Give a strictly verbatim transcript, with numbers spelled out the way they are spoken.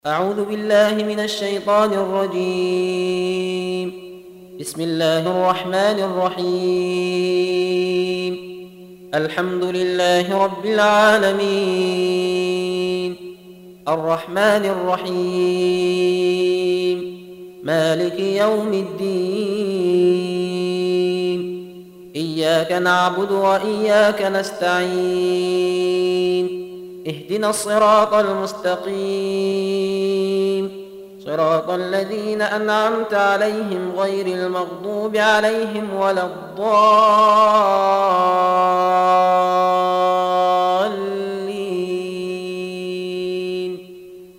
أعوذ بالله من الشيطان الرجيم. بسم الله الرحمن الرحيم. الحمد لله رب العالمين، الرحمن الرحيم، مالك يوم الدين. إياك نعبد وإياك نستعين. اهدنا الصراط المستقيم، صراط الذين أنعمت عليهم غير المغضوب عليهم ولا الضالين.